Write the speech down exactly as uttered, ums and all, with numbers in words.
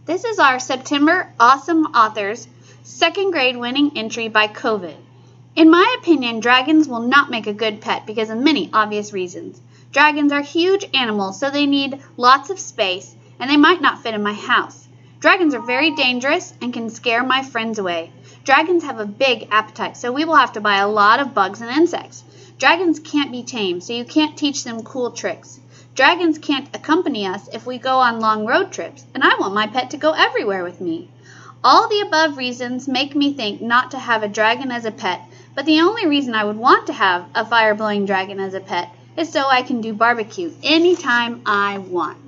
This is our September Awesome Authors second grade winning entry by COVID. In my opinion, dragons will not make a good pet because of many obvious reasons. Dragons are huge animals, so they need lots of space, and they might not fit in my house. Dragons are very dangerous and can scare my friends away. Dragons have a big appetite, so we will have to buy a lot of bugs and insects. Dragons can't be tamed, so you can't teach them cool tricks. Dragons can't accompany us if we go on long road trips, and I want my pet to go everywhere with me. All the above reasons make me think not to have a dragon as a pet, but the only reason I would want to have a fire-blowing dragon as a pet is so I can do barbecue anytime I want.